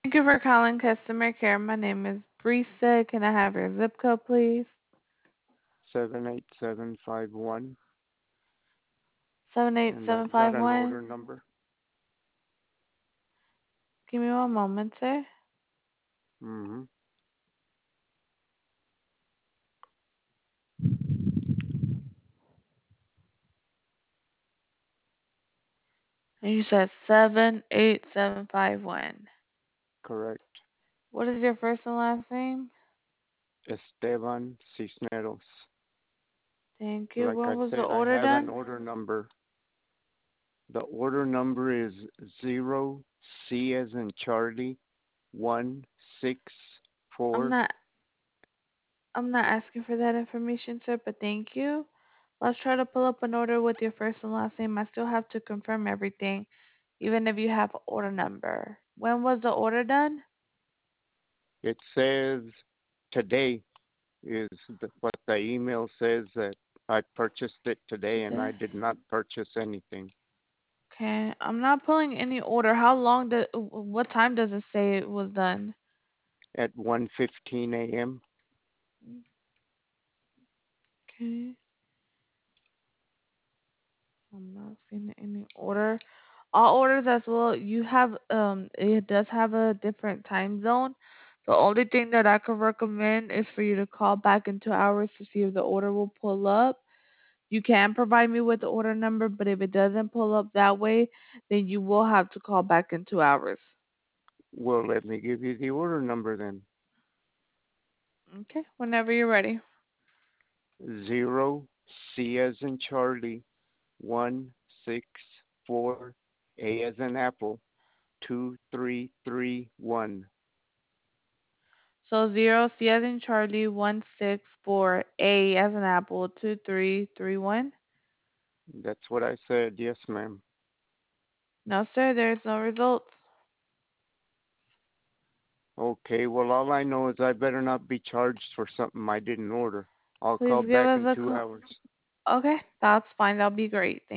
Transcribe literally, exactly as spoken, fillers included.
Thank you for calling customer care. My name is Brisa. Can I have your zip code, please? seven eight seven five one, and I've got an seven eight seven five one. order number. Give me one moment, sir. Mm-hmm. And you said seven eight seven five one. Correct. What is your first and last name? Esteban Cisneros. Thank you. Like When I was the said, I order have an done? order number. The order number is zero C as in Charlie one six I'm four. not I'm not asking for that information, sir, but thank you. Let's try to pull up an order with your first and last name. I still have to confirm everything, even if you have an order number. When was the order done? It says today is the, what the email says, that I purchased it today and Today. I did not purchase anything. Okay, I'm not pulling any order. How long did, what time does it say it was done? At one fifteen a m. Okay, I'm not seeing any order. All orders as well, you have, um, it does have a different time zone. The only thing that I could recommend is for you to call back in two hours to see if the order will pull up. You can provide me with the order number, but if it doesn't pull up that way, then you will have to call back in two hours. Well, let me give you the order number then. Okay, whenever you're ready. Zero C as in Charlie one six four A as in Apple two three three one. So zero C as in Charlie, one six four A as in Apple, two three three one. That's what I said. Yes, ma'am. No, sir, there's no results. Okay, well, all I know is I better not be charged for something I didn't order. I'll Please call give back us in a two call. hours. Okay, that's fine. That'll be great.